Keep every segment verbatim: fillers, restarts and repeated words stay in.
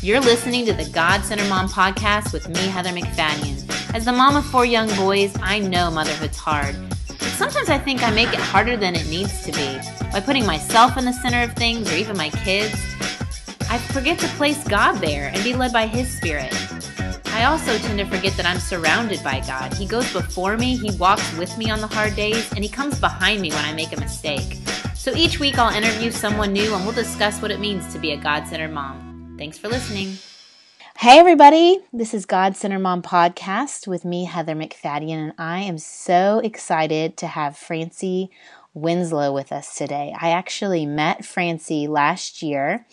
You're listening to the God Centered Mom podcast with me, Heather McFadden. As the mom of four young boys, I know motherhood's hard. But sometimes I think I make it harder than it needs to be. By putting myself in the center of things, or even my kids, I forget to place God there and be led by His Spirit. I also tend to forget that I'm surrounded by God. He goes before me, He walks with me on the hard days, and He comes behind me when I make a mistake. So each week I'll interview someone new and we'll discuss what it means to be a God-centered mom. Thanks for listening. Hey everybody, this is God Centered Mom Podcast with me, Heather McFadden, and I am so excited to have Francie Winslow with us today. I actually met Francie last year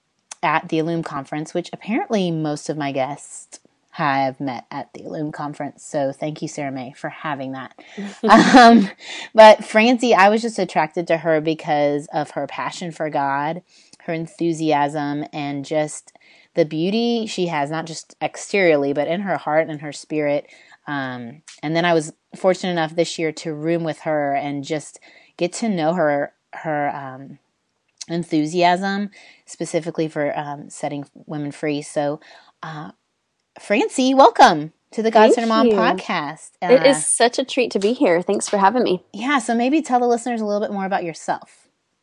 at the Illume Conference, which apparently most of my guests have met at the Illume Conference. So thank you, Sarah May, for having that. um, but Francie, I was just attracted to her because of her passion for God, her enthusiasm, and just the beauty she has, not just exteriorly, but in her heart and her spirit. Um, and then I was fortunate enough this year to room with her and just get to know her, her um, enthusiasm, specifically for um, setting women free. So, uh, Francie, welcome to the God Centered Mom podcast. Uh, it is such a treat to be here. Thanks for having me. Yeah, so maybe tell the listeners a little bit more about yourself.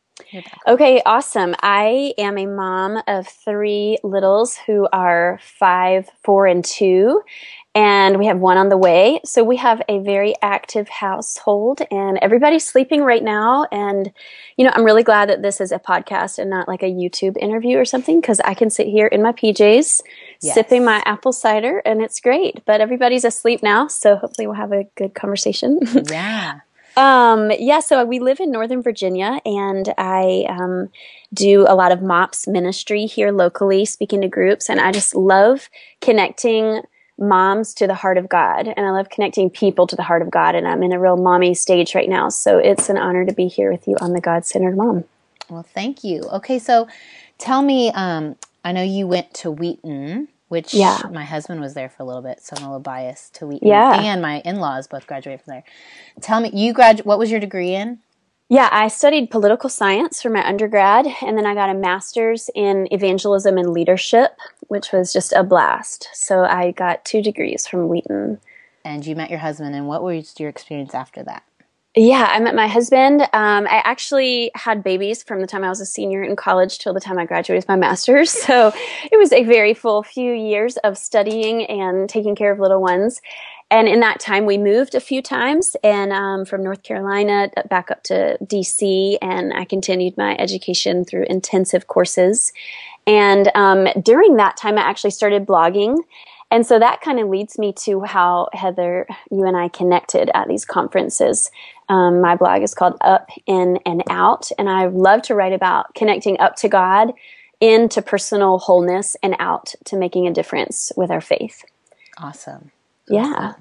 Okay, awesome. I am a mom of three littles who are five, four, and two, and we have one on the way. So we have a very active household, and everybody's sleeping right now. And, you know, I'm really glad that this is a podcast and not like a YouTube interview or something, because I can sit here in my P Js, yes, sipping my apple cider, and it's great. But everybody's asleep now, so hopefully we'll have a good conversation. Yeah. Um, yeah, so we live in Northern Virginia, and I um, do a lot of MOPS ministry here locally, speaking to groups, and I just love connecting moms to the heart of God, and I love connecting people to the heart of God, and I'm in a real mommy stage right now, so it's an honor to be here with you on the God-Centered Mom. Well, thank you. Okay, so tell me, um, I know you went to Wheaton, which yeah. my husband was there for a little bit, so I'm a little biased to Wheaton. Yeah. And my in-laws both graduated from there. Tell me, you grad. what was your degree in? Yeah, I studied political science for my undergrad, and then I got a master's in evangelism and leadership, which was just a blast. So I got two degrees from Wheaton. And you met your husband, and what was your experience after that? Yeah, I met my husband. Um, I actually had babies from the time I was a senior in college till the time I graduated with my master's. So it was a very full few years of studying and taking care of little ones. And in that time, we moved a few times, and um, from North Carolina back up to D C, and I continued my education through intensive courses. And um, during that time, I actually started blogging. And so that kind of leads me to how, Heather, you and I connected at these conferences. Um, my blog is called Up, In, and Out, and I love to write about connecting up to God, into personal wholeness, and out to making a difference with our faith. Awesome. Yeah. Awesome.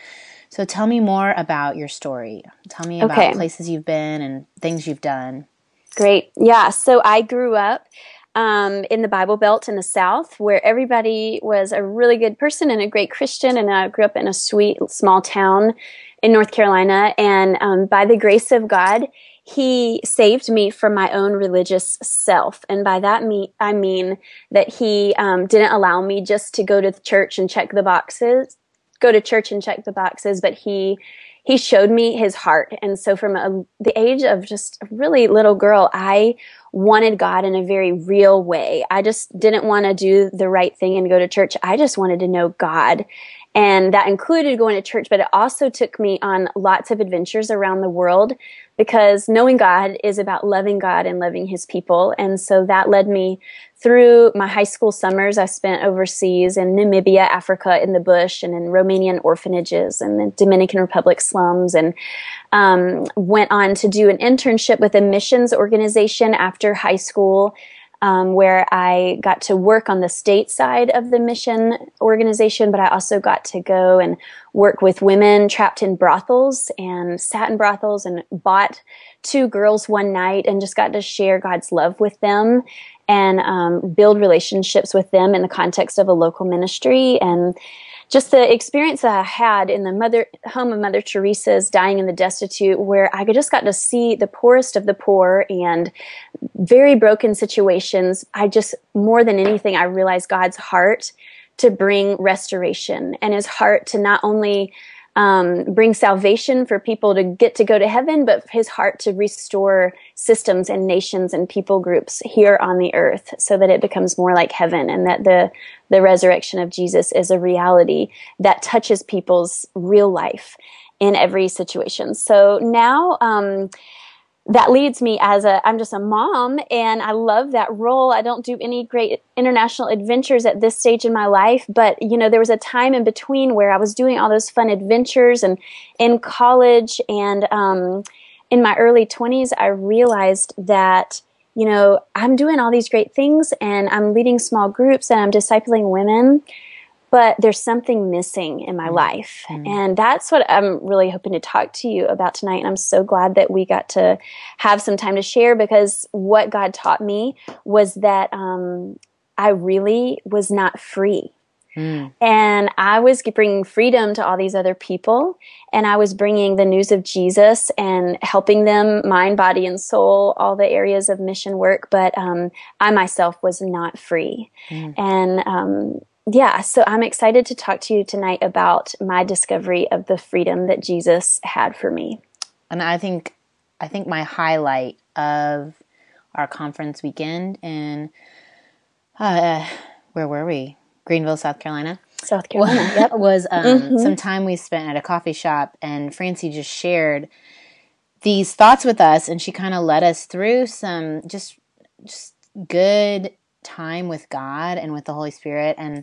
So tell me more about your story. Tell me about okay. places you've been and things you've done. Great. Yeah. So I grew up Um, in the Bible Belt in the South, where everybody was a really good person and a great Christian, and I grew up in a sweet small town in North Carolina, and um, by the grace of God, He saved me from my own religious self, and by that me I mean that He um, didn't allow me just to go to church and check the boxes, go to church and check the boxes, but He He showed me His heart. And so from a, the age of just a really little girl, I wanted God in a very real way. I just didn't want to do the right thing and go to church. I just wanted to know God. And that included going to church, but it also took me on lots of adventures around the world, because knowing God is about loving God and loving His people. And so that led me through my high school summers. I spent overseas in Namibia, Africa, in the bush, and in Romanian orphanages and the Dominican Republic slums, and um, went on to do an internship with a missions organization after high school, um, where I got to work on the state side of the mission organization, but I also got to go and work with women trapped in brothels, and sat in brothels and bought two girls one night and just got to share God's love with them and um, build relationships with them in the context of a local ministry. And just the experience that I had in the mother home of Mother Teresa's, dying in the destitute, where I just got to see the poorest of the poor and very broken situations. I just, more than anything, I realized God's heart to bring restoration, and his heart to not only um, bring salvation for people to get to go to heaven, but his heart to restore systems and nations and people groups here on the earth so that it becomes more like heaven, and that the, the resurrection of Jesus is a reality that touches people's real life in every situation. So now, um, that leads me as a, I'm just a mom, and I love that role. I don't do any great international adventures at this stage in my life, but, you know, there was a time in between where I was doing all those fun adventures, and in college and um, in my early twenties, I realized that, you know, I'm doing all these great things, and I'm leading small groups, and I'm discipling women, but there's something missing in my life. Mm. And that's what I'm really hoping to talk to you about tonight. And I'm so glad that we got to have some time to share, because what God taught me was that um, I really was not free. Mm. And I was bringing freedom to all these other people, and I was bringing the news of Jesus and helping them mind, body, and soul, all the areas of mission work. But um, I myself was not free. Mm. And um Yeah, so I'm excited to talk to you tonight about my discovery of the freedom that Jesus had for me. And I think I think my highlight of our conference weekend in, uh, where were we? Greenville, South Carolina. South Carolina, yep. Was um, mm-hmm. some time we spent at a coffee shop, and Francie just shared these thoughts with us, and she kind of led us through some just just good time with God and with the Holy Spirit. And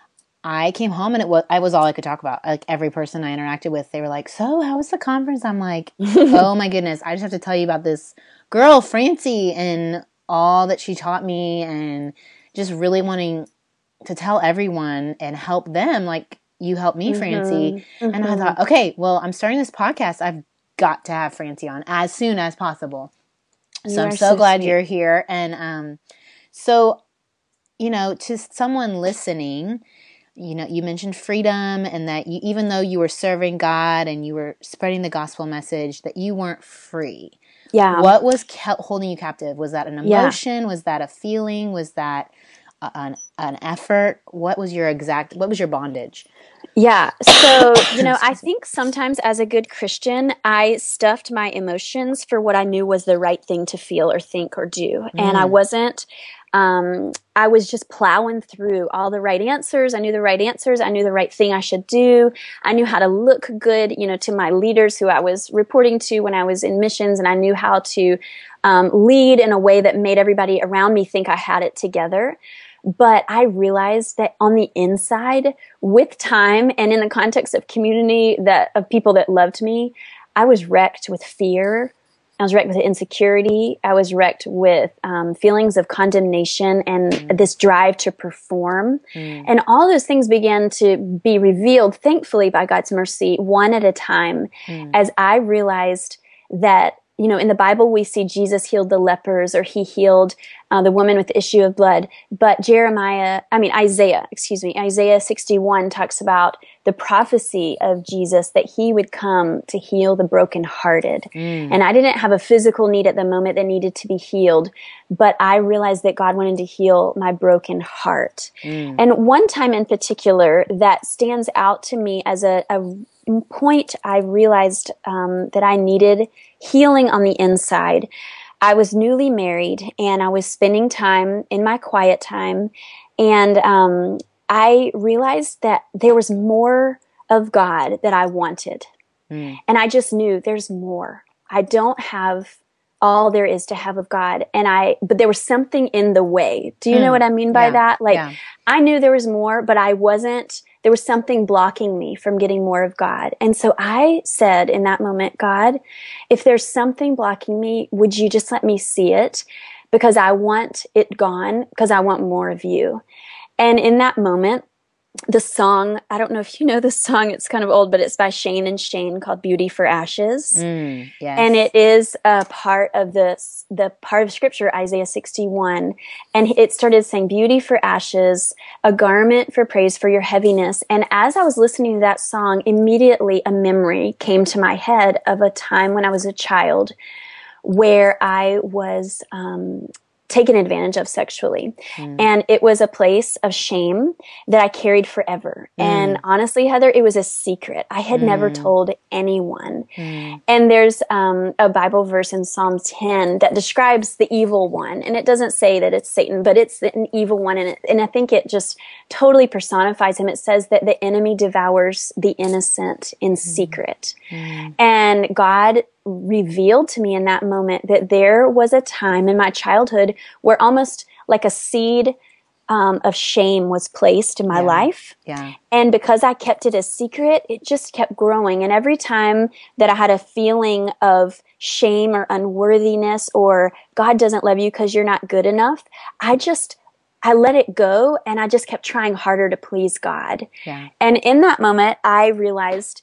I came home, and it was I was all I could talk about. Like, every person I interacted with, they were like, "So, how was the conference?" I'm like, "Oh my goodness, I just have to tell you about this girl, Francie, and all that she taught me, and just really wanting to tell everyone and help them like you helped me, mm-hmm. Francie." Mm-hmm. And I thought, okay, well, I'm starting this podcast. I've got to have Francie on as soon as possible. You so I'm so, so glad sweet. You're here. And um, so, you know, to someone listening, you know, you mentioned freedom, and that you, even though you were serving God and you were spreading the gospel message, that you weren't free. Yeah. What was kept holding you captive? Was that an emotion? Yeah. Was that a feeling? Was that a, an an effort? What was your exact, what was your bondage? Yeah. So, you know, I think sometimes as a good Christian, I stuffed my emotions for what I knew was the right thing to feel or think or do. Mm. And I wasn't, um, I was just plowing through all the right answers. I knew the right answers. I knew the right thing I should do. I knew how to look good, you know, to my leaders who I was reporting to when I was in missions. And I knew how to um, lead in a way that made everybody around me think I had it together. But I realized that on the inside, with time and in the context of community that of people that loved me, I was wrecked with fear. I was wrecked with insecurity. I was wrecked with um, feelings of condemnation and mm. this drive to perform. Mm. And all those things began to be revealed, thankfully, by God's mercy, one at a time, mm. as I realized that, you know, in the Bible, we see Jesus healed the lepers, or he healed uh, the woman with the issue of blood. But Jeremiah, I mean, Isaiah, excuse me, Isaiah sixty-one talks about the prophecy of Jesus that he would come to heal the brokenhearted. Mm. And I didn't have a physical need at the moment that needed to be healed, but I realized that God wanted to heal my broken heart. Mm. And one time in particular that stands out to me as a, a point I realized um, that I needed healing on the inside. I was newly married, and I was spending time in my quiet time, and um, I realized that there was more of God that I wanted. Mm. And I just knew there's more. I don't have all there is to have of God. And I, but there was something in the way. Do you mm. know what I mean by yeah. that? Like, yeah. I knew there was more, but I wasn't, there was something blocking me from getting more of God. And so I said in that moment, God, if there's something blocking me, would you just let me see it? Because I want it gone, because I want more of you. And in that moment, the song, I don't know if you know this song, it's kind of old, but it's by Shane and Shane called Beauty for Ashes. Mm, yes. And it is a part of the, the part of scripture, Isaiah sixty-one. And it started saying, beauty for ashes, a garment for praise for your heaviness. And as I was listening to that song, immediately a memory came to my head of a time when I was a child where I was um, taken advantage of sexually. Mm. And it was a place of shame that I carried forever. Mm. And honestly, Heather, it was a secret. I had mm. never told anyone. Mm. And there's um, a Bible verse in Psalm ten that describes the evil one. And it doesn't say that it's Satan, but it's an evil one. And, it, and I think it just totally personifies him. It says that the enemy devours the innocent in mm. secret. Mm. And God revealed to me in that moment that there was a time in my childhood where almost like a seed um, of shame was placed in my yeah. life. Yeah. And because I kept it a secret, it just kept growing. And every time that I had a feeling of shame or unworthiness or God doesn't love you because you're not good enough, I just I let it go and I just kept trying harder to please God. Yeah. And in that moment, I realized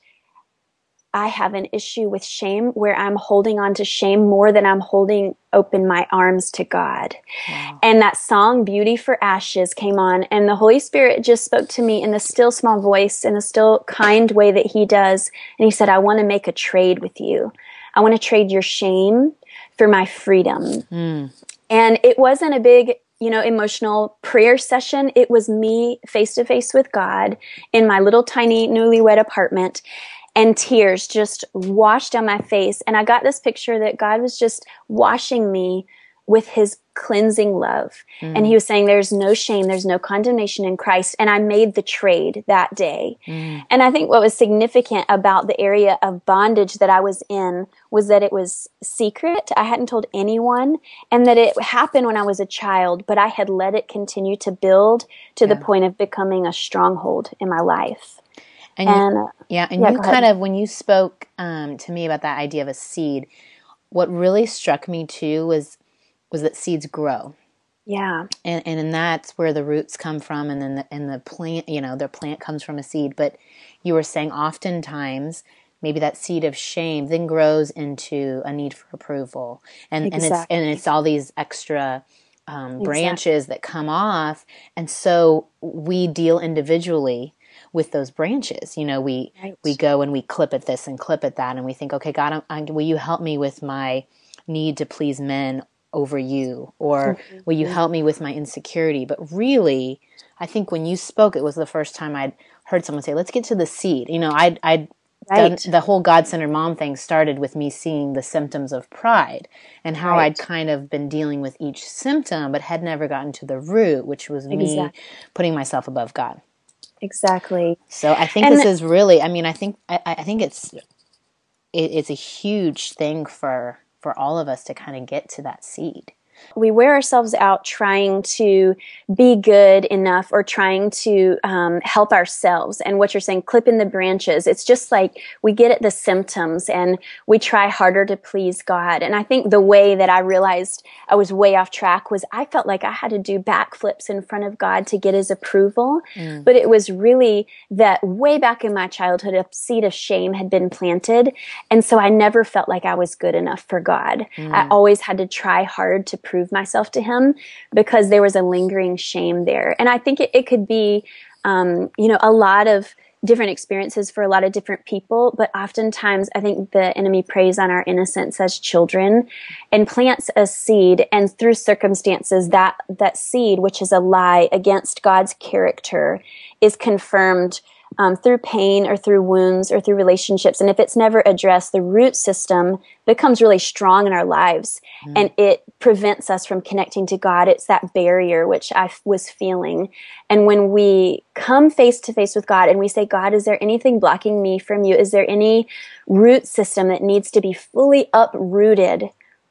I have an issue with shame where I'm holding on to shame more than I'm holding open my arms to God. Wow. And that song, Beauty for Ashes, came on, and the Holy Spirit just spoke to me in the still small voice, in the still kind way that he does. And he said, I want to make a trade with you. I want to trade your shame for my freedom. Mm. And it wasn't a big, you know, emotional prayer session. It was me face to face with God in my little tiny newlywed apartment. And tears just washed down my face. And I got this picture that God was just washing me with his cleansing love. Mm. And he was saying, there's no shame, there's no condemnation in Christ. And I made the trade that day. Mm. And I think what was significant about the area of bondage that I was in was that it was secret. I hadn't told anyone, and that it happened when I was a child, but I had let it continue to build to yeah. the point of becoming a stronghold in my life. And, and you, yeah, and yeah, you kind of, when you spoke um, to me about that idea of a seed, what really struck me too was was that seeds grow. Yeah, and and, and that's where the roots come from, and then the, and the plant, you know, the plant comes from a seed. But you were saying oftentimes maybe that seed of shame then grows into a need for approval, and exactly. and it's and it's all these extra um, exactly. branches that come off, and so we deal individually with those branches. You know, we right. we go and we clip at this and clip at that, and we think, okay, God, I'm, will you help me with my need to please men over you? Or mm-hmm. will you help me with my insecurity? But really, I think when you spoke, it was the first time I'd heard someone say, let's get to the seed. You know, I'd, I'd right. done, the whole God-centered mom thing started with me seeing the symptoms of pride and how right. I'd kind of been dealing with each symptom, but had never gotten to the root, which was me exactly. putting myself above God. Exactly. So I think and this the, is really, I mean, I think, I, I think it's, it, it's a huge thing for, for all of us to kind of get to that seed. We wear ourselves out trying to be good enough or trying to um, help ourselves. And what you're saying, clipping the branches, it's just like we get at the symptoms and we try harder to please God. And I think the way that I realized I was way off track was I felt like I had to do backflips in front of God to get his approval. Mm. But it was really that way back in my childhood, a seed of shame had been planted. And so I never felt like I was good enough for God. Mm. I always had to try hard to prove myself to him because there was a lingering shame there. And I think it, it could be, um, you know, a lot of different experiences for a lot of different people, but oftentimes I think the enemy preys on our innocence as children and plants a seed, and through circumstances that, that seed, which is a lie against God's character, is confirmed Um, through pain or through wounds or through relationships. And if it's never addressed, the root system becomes really strong in our lives mm. and it prevents us from connecting to God. It's that barrier which I f- was feeling. And when we come face to face with God and we say, God, is there anything blocking me from you? Is there any root system that needs to be fully uprooted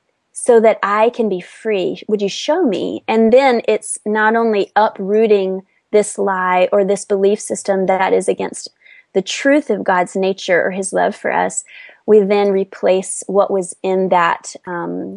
so that I can be free? Would you show me? And then it's not only uprooting this lie or this belief system that is against the truth of God's nature or his love for us, we then replace what was in that, um,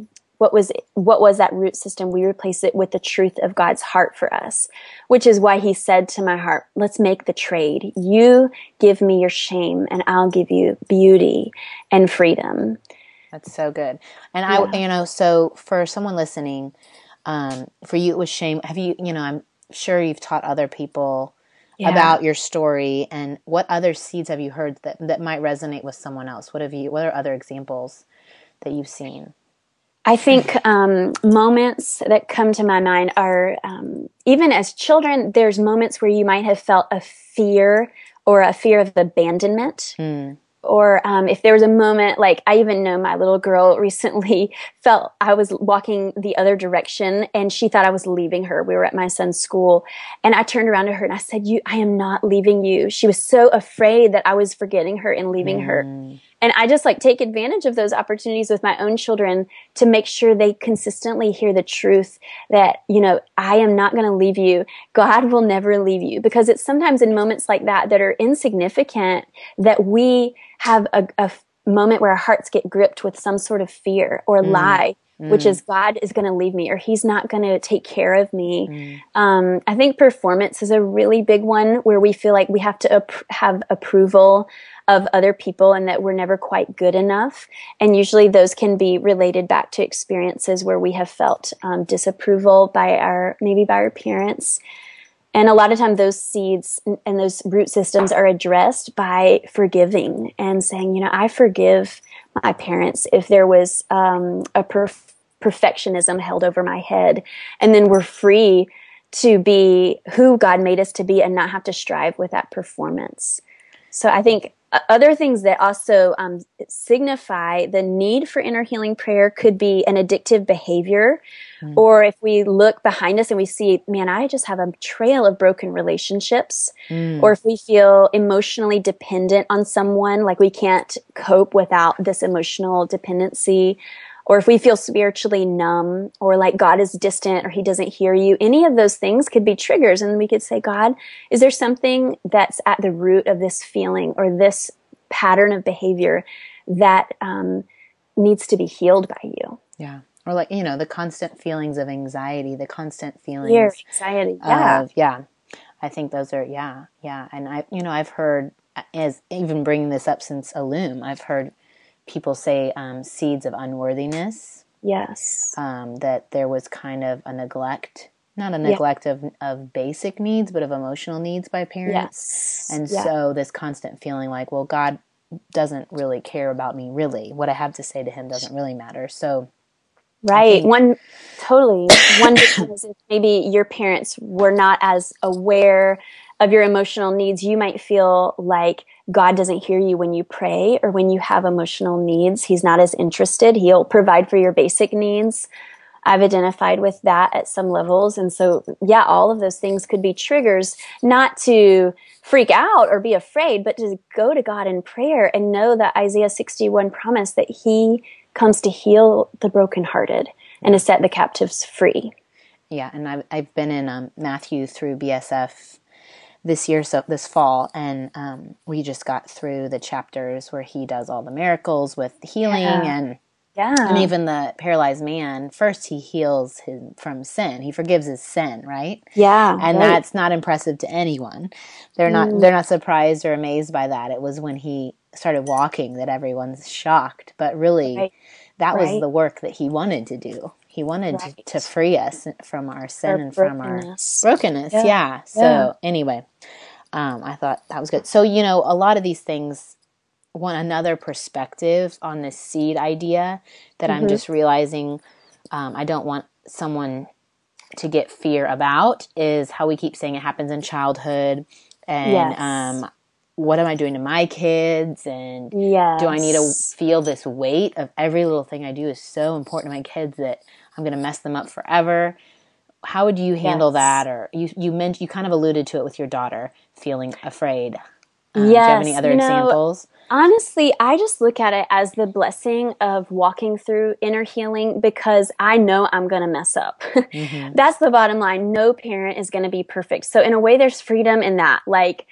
what was what was that root system? We replace it with the truth of God's heart for us, which is why he said to my heart, let's make the trade. You give me your shame and I'll give you beauty and freedom. That's so good. And yeah. I, you know, so for someone listening, um, for you, it was shame. Have you, you know, I'm sure you've taught other people yeah. about your story, and what other seeds have you heard that, that might resonate with someone else? What have you, what are other examples that you've seen? I think um, moments that come to my mind are, um, even as children, there's moments where you might have felt a fear or a fear of abandonment. Mm. Or um, if there was a moment, like I even know my little girl recently felt I was walking the other direction and she thought I was leaving her. We were at my son's school and I turned around to her and I said, "You, I am not leaving you." She was so afraid that I was forgetting her and leaving mm. her. And I just like take advantage of those opportunities with my own children to make sure they consistently hear the truth that, you know, I am not going to leave you. God will never leave you, because it's sometimes in moments like that that are insignificant that we have a, a moment where our hearts get gripped with some sort of fear or mm. lie, mm. which is God is going to leave me or he's not going to take care of me. Mm. Um, I think performance is a really big one where we feel like we have to ap- have approval of other people and that we're never quite good enough. And usually those can be related back to experiences where we have felt um, disapproval by our, maybe by our parents. And a lot of time those seeds and those root systems are addressed by forgiving and saying, you know, I forgive my parents if there was um, a perf- perfectionism held over my head. And then we're free to be who God made us to be and not have to strive with that performance. So I think other things that also um, signify the need for inner healing prayer could be an addictive behavior. Mm. Or if we look behind us and we see, man, I just have a trail of broken relationships. Mm. Or if we feel emotionally dependent on someone, like we can't cope without this emotional dependency. Or if we feel spiritually numb or like God is distant or he doesn't hear you, any of those things could be triggers. And we could say, God, is there something that's at the root of this feeling or this pattern of behavior that um, needs to be healed by you? Yeah. Or like, you know, the constant feelings of anxiety, the constant feelings Fear, anxiety. Yeah. Of, yeah. I think those are, yeah, yeah. And I, you know, I've heard, as even bringing this up since Illum, I've heard people say um, seeds of unworthiness. Yes. Um, that there was kind of a neglect, not a neglect yeah. of, of basic needs, but of emotional needs by parents. Yes. And yeah. so this constant feeling like, well, God doesn't really care about me, really. What I have to say to him doesn't really matter. So, right. Think, One, totally. One is if maybe your parents were not as aware of your emotional needs, you might feel like God doesn't hear you when you pray or when you have emotional needs. He's not as interested. He'll provide for your basic needs. I've identified with that at some levels. And so, yeah, all of those things could be triggers, not to freak out or be afraid, but to go to God in prayer and know that Isaiah sixty-one promised that he comes to heal the brokenhearted and to set the captives free. Yeah, and I've, I've been in um, Matthew through B S F this year, so this fall, and um, we just got through the chapters where he does all the miracles with healing yeah. and yeah. and even the paralyzed man. First, he heals him from sin. He forgives his sin, right? Yeah, and right. that's not impressive to anyone. They're not mm. they're not surprised or amazed by that. It was when he started walking that everyone's shocked. But really, right. that right. was the work that he wanted to do. He wanted right. to, to free us from our sin our and from our brokenness. Yeah. yeah. So yeah. anyway, um, I thought that was good. So, you know, a lot of these things want another perspective on this seed idea that mm-hmm. I'm just realizing um, I don't want someone to get fear about is how we keep saying it happens in childhood. And yes. um, what am I doing to my kids? And yes. do I need to feel this weight of every little thing I do is so important to my kids that I'm going to mess them up forever? How would you handle yes. that? Or you you mentioned, you kind of alluded to it with your daughter feeling afraid. Um, yes. Do you have any other you know, examples? Honestly, I just look at it as the blessing of walking through inner healing because I know I'm going to mess up. Mm-hmm. That's the bottom line. No parent is going to be perfect. So in a way, there's freedom in that. Like,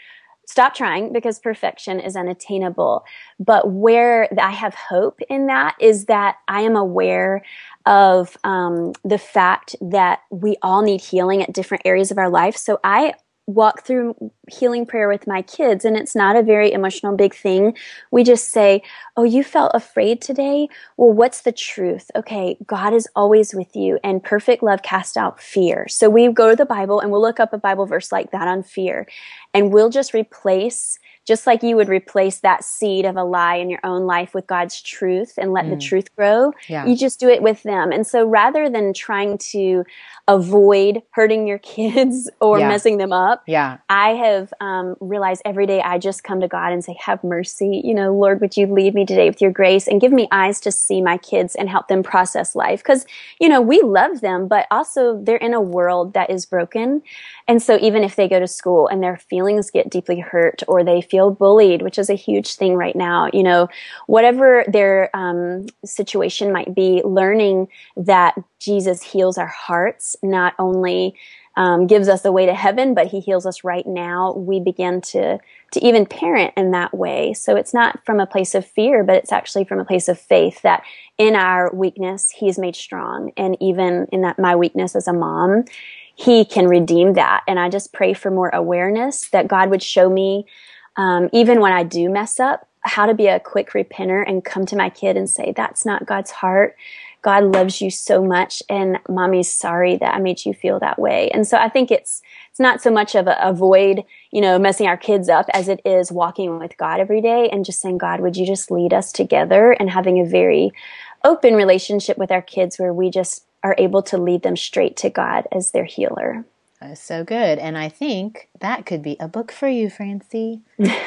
stop trying because perfection is unattainable. But where I have hope in that is that I am aware of um, the fact that we all need healing at different areas of our life. So I walk through healing prayer with my kids, and it's not a very emotional big thing. We just say, oh, you felt afraid today? Well, what's the truth? Okay, God is always with you, and perfect love casts out fear. So we go to the Bible and we'll look up a Bible verse like that on fear, and we'll just replace, just like you would replace that seed of a lie in your own life with God's truth and let mm. the truth grow. Yeah. You just do it with them. And so rather than trying to avoid hurting your kids or yeah. messing them up, yeah. I have um, realized every day I just come to God and say, have mercy. You know, Lord, would you lead me today with your grace and give me eyes to see my kids and help them process life? Because, you know, we love them, but also they're in a world that is broken. And so even if they go to school and their feelings get deeply hurt or they feel bullied, which is a huge thing right now, you know, whatever their um, situation might be, learning that Jesus heals our hearts, not only um, gives us a way to heaven, but he heals us right now. We begin to to even parent in that way. So it's not from a place of fear, but it's actually from a place of faith that in our weakness, he is made strong. And even in that my weakness as a mom, he can redeem that. And I just pray for more awareness that God would show me, um, even when I do mess up, how to be a quick repenter and come to my kid and say, that's not God's heart. God loves you so much, and mommy's sorry that I made you feel that way. And so I think it's it's not so much of a avoid, you know, messing our kids up as it is walking with God every day and just saying, God, would you just lead us together, and having a very open relationship with our kids where we just are able to lead them straight to God as their healer. That's so good. And I think that could be a book for you, Francie.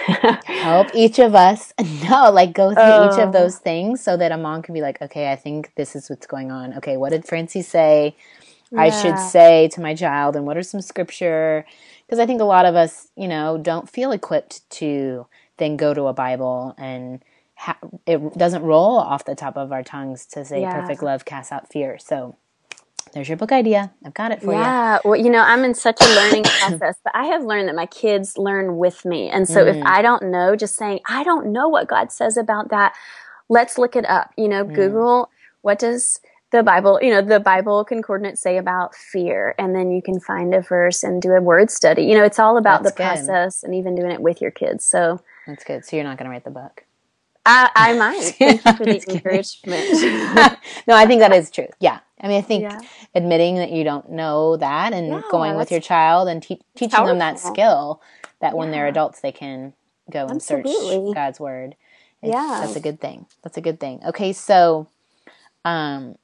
Help each of us know, like go through oh. each of those things so that a mom can be like, okay, I think this is what's going on. Okay, what did Francie say yeah. I should say to my child? And what are some scripture? Because I think a lot of us, you know, don't feel equipped to then go to a Bible, and ha- it doesn't roll off the top of our tongues to say yeah. perfect love casts out fear. So there's your book idea. I've got it for yeah. you. Yeah. Well, you know, I'm in such a learning process, but I have learned that my kids learn with me. And so mm. if I don't know, just saying, I don't know what God says about that, let's look it up. You know, mm. Google, what does the Bible, you know, the Bible concordance say about fear? And then you can find a verse and do a word study. You know, it's all about That's the good. process and even doing it with your kids. So that's good. So you're not going to write the book. I, I might. Thank you for the encouragement. No, I think that is true. Yeah. I mean, I think yeah. admitting that you don't know that and yeah, going with your child and te- teaching powerful. them that skill that when yeah. they're adults, they can go and Absolutely. search God's word. It's, yeah. That's a good thing. That's a good thing. Okay. So, um,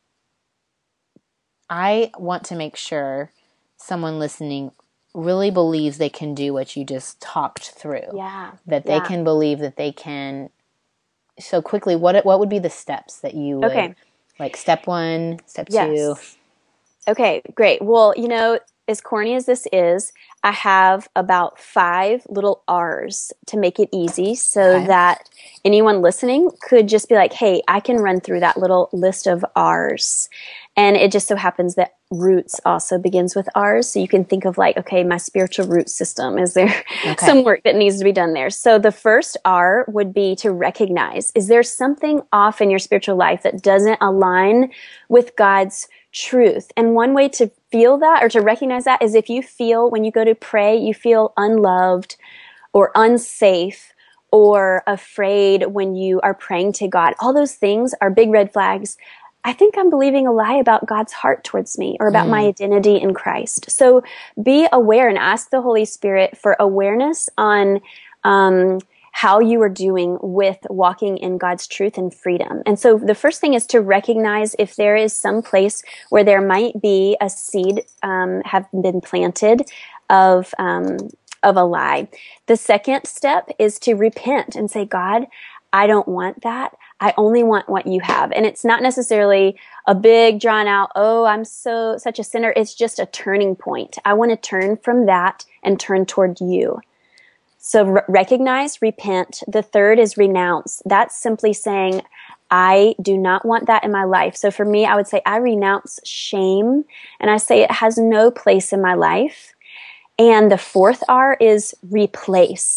I want to make sure someone listening really believes they can do what you just talked through. Yeah. That they yeah. can believe that they can. So quickly, what what would be the steps that you would, okay. like step one, step yes. two? Okay, great. Well, you know, as corny as this is, I have about five little R's to make it easy so okay. that anyone listening could just be like, hey, I can run through that little list of R's. And it just so happens that roots also begins with R's. So you can think of like, okay, my spiritual root system. Is there okay. some work that needs to be done there? So the first R would be to recognize, is there something off in your spiritual life that doesn't align with God's truth? And one way to feel that or to recognize that is if you feel when you go to pray, you feel unloved or unsafe or afraid when you are praying to God. All those things are big red flags. I think I'm believing a lie about God's heart towards me or about mm. my identity in Christ. So be aware and ask the Holy Spirit for awareness on um, how you are doing with walking in God's truth and freedom. And so the first thing is to recognize if there is some place where there might be a seed um, have been planted of um, of a lie. The second step is to repent and say, God, I don't want that. I only want what you have. And it's not necessarily a big drawn out, oh, I'm so such a sinner. It's just a turning point. I want to turn from that and turn toward you. So re- recognize, repent. The third is renounce. That's simply saying, I do not want that in my life. So for me, I would say I renounce shame, and I say it has no place in my life. And the fourth R is replace.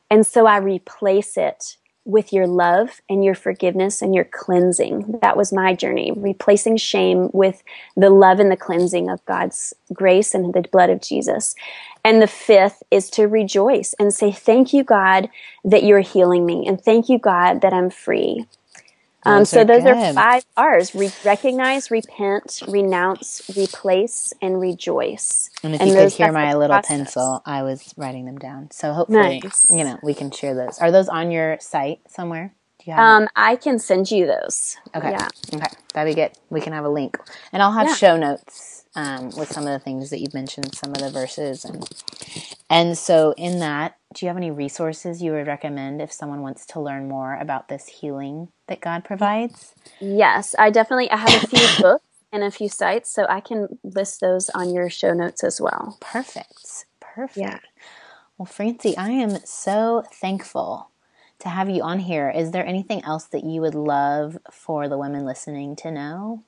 And so I replace it with your love and your forgiveness and your cleansing. That was my journey, replacing shame with the love and the cleansing of God's grace and the blood of Jesus. And the fifth is to rejoice and say, thank you, God, that you're healing me. And thank you, God, that I'm free. Um, so are those good. are five R's: Re- recognize, repent, renounce, replace, and rejoice. And if and you those, could hear that's my the little process. pencil, I was writing them down. So hopefully, Nice. you know, we can share those. Are those on your site somewhere? Do you have Um, I can send you those. Okay. Yeah. Okay. That'd be good. We can have a link. And I'll have Yeah. show notes um, with some of the things that you've mentioned, some of the verses. And and so in that, do you have any resources you would recommend if someone wants to learn more about this healing that God provides? Yes, I definitely, I have a few books and a few sites, so I can list those on your show notes as well. Perfect. Perfect. Yeah. Well, Francie, I am so thankful to have you on here. Is there anything else that you would love for the women listening to know?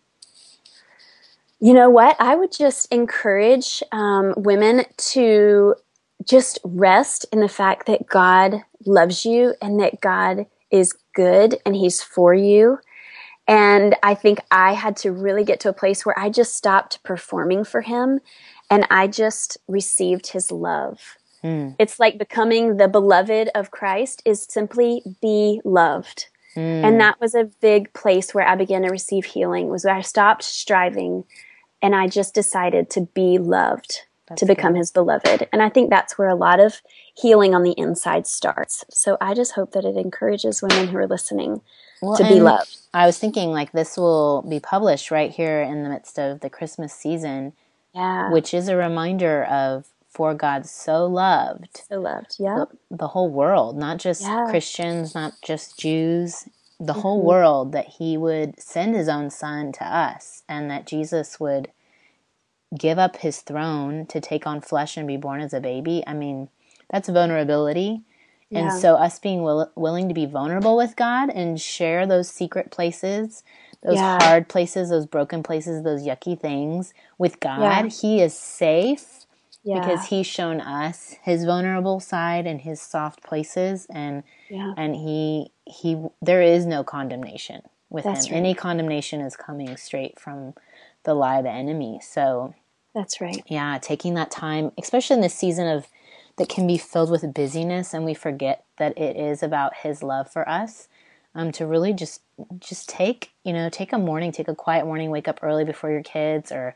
You know what? I would just encourage um, women to just rest in the fact that God loves you and that God is good and He's for you. And I think I had to really get to a place where I just stopped performing for Him and I just received His love. Mm. It's like becoming the beloved of Christ is simply be loved. Mm. And that was a big place where I began to receive healing, was where I stopped striving and I just decided to be loved, that's to become good. His beloved. And I think that's where a lot of healing on the inside starts. So I just hope that it encourages women who are listening well, to be loved. I was thinking like this will be published right here in the midst of the Christmas season, yeah, which is a reminder of for God so loved. So loved, yeah. The, the whole world, not just yeah. Christians, not just Jews, the mm-hmm. whole world, that He would send His own Son to us and that Jesus would give up His throne to take on flesh and be born as a baby. I mean, that's vulnerability. Yeah. And so us being will, willing to be vulnerable with God and share those secret places, those yeah. hard places, those broken places, those yucky things with God, yeah. He is safe. Yeah. Because He's shown us His vulnerable side and His soft places, and yeah. and he he there is no condemnation with That's Him. Right. Any condemnation is coming straight from the lie of the enemy. So That's right. Yeah, taking that time, especially in this season of that can be filled with busyness, and we forget that it is about His love for us. Um, to really just just take you know take a morning, take a quiet morning, wake up early before your kids, or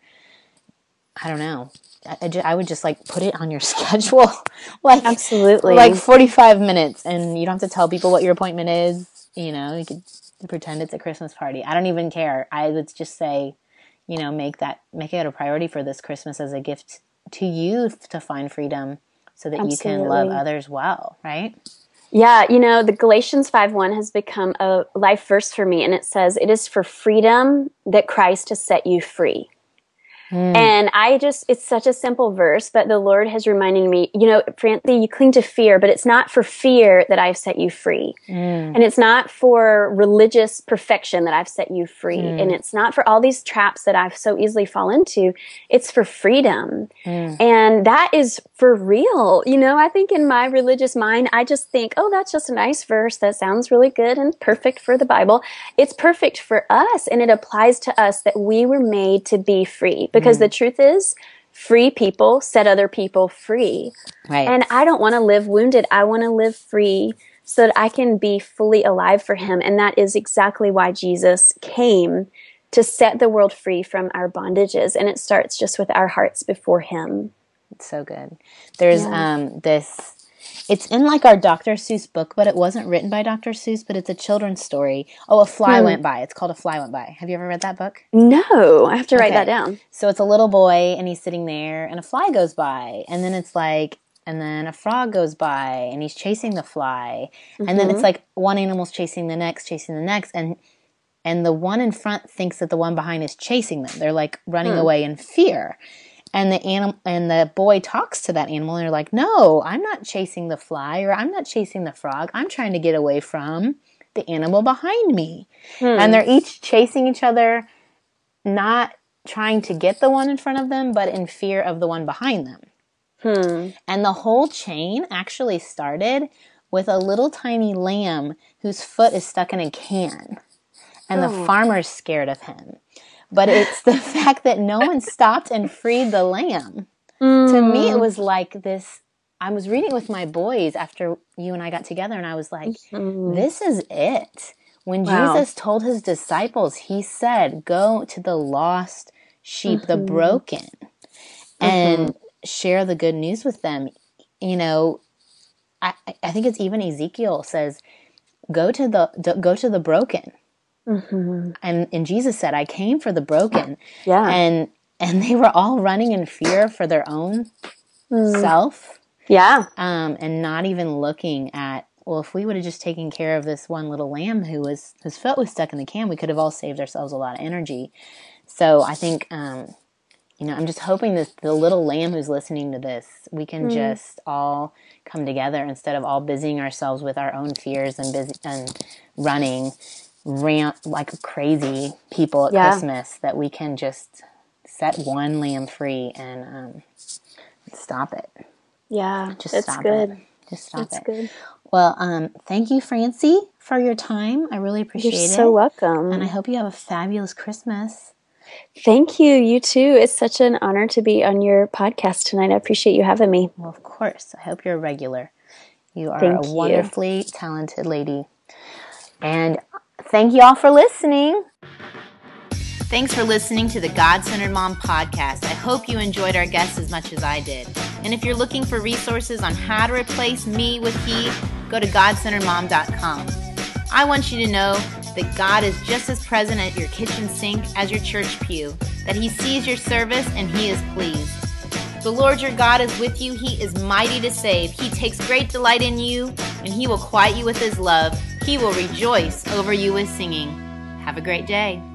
I don't know. I, I would just like put it on your schedule, like absolutely, like forty-five minutes, and you don't have to tell people what your appointment is. You know, you could pretend it's a Christmas party. I don't even care. I would just say, you know, make that make it a priority for this Christmas as a gift to you to find freedom, so that absolutely. You can love others well, right? Yeah, you know, the Galatians five one has become a life verse for me, and it says, "It is for freedom that Christ has set you free." Mm. And I just, it's such a simple verse, but the Lord has reminded me, you know, Francie, you cling to fear, but it's not for fear that I've set you free. Mm. And it's not for religious perfection that I've set you free. Mm. And it's not for all these traps that I've so easily fall into. It's for freedom. Mm. And that is for real. You know, I think in my religious mind, I just think, oh, that's just a nice verse. That sounds really good and perfect for the Bible. It's perfect for us. And it applies to us that we were made to be free. Because mm. the truth is, free people set other people free. Right. And I don't want to live wounded. I want to live free so that I can be fully alive for Him. And that is exactly why Jesus came, to set the world free from our bondages. And it starts just with our hearts before Him. It's so good. There's yeah. um this... It's in like our Doctor Seuss book, but it wasn't written by Doctor Seuss, but it's a children's story. Oh, A Fly hmm. Went By. It's called A Fly Went By. Have you ever read that book? No, I have to write okay. that down. So it's a little boy, and he's sitting there, and a fly goes by, and then it's like, and then a frog goes by, and he's chasing the fly, mm-hmm. and then it's like one animal's chasing the next, chasing the next, and and the one in front thinks that the one behind is chasing them. They're like running hmm. away in fear. And the animal and the boy talks to that animal, and they're like, "No, I'm not chasing the fly, or I'm not chasing the frog. I'm trying to get away from the animal behind me." Hmm. And they're each chasing each other, not trying to get the one in front of them, but in fear of the one behind them. Hmm. And the whole chain actually started with a little tiny lamb whose foot is stuck in a can. And Oh. the farmer's scared of him. But it's the fact that no one stopped and freed the lamb. Mm. To me, it was like this. I was reading with my boys after you and I got together, and I was like, Mm. this is it. When Wow. Jesus told his disciples, he said, go to the lost sheep, mm-hmm. the broken, and mm-hmm. share the good news with them. You know, I, I think it's even Ezekiel says, go to the go to the broken. Mm-hmm. And, and Jesus said, I came for the broken. Yeah. And and they were all running in fear for their own mm. self. Yeah. Um, and not even looking at, well, if we would have just taken care of this one little lamb who was whose foot was stuck in the can, we could have all saved ourselves a lot of energy. So I think, um, you know, I'm just hoping that the little lamb who's listening to this, we can mm. just all come together instead of all busying ourselves with our own fears and busy and running rant like crazy people at yeah. Christmas, that we can just set one lamb free and um, stop it. Yeah, just that's stop good. it. Just stop that's it. Good. Well, um, thank you, Francie, for your time. I really appreciate You're it. You're so welcome. And I hope you have a fabulous Christmas. Thank you. You too. It's such an honor to be on your podcast tonight. I appreciate you having me. Well, of course. I hope you're a regular. You are thank a you. wonderfully talented lady. And thank you all for listening. Thanks for listening to the God-Centered Mom podcast. I hope you enjoyed our guests as much as I did. And if you're looking for resources on how to replace me with he, go to god centered mom dot com. I want you to know that God is just as present at your kitchen sink as your church pew, that he sees your service and he is pleased. The Lord your God is with you. He is mighty to save. He takes great delight in you, and he will quiet you with his love. He will rejoice over you with singing. Have a great day.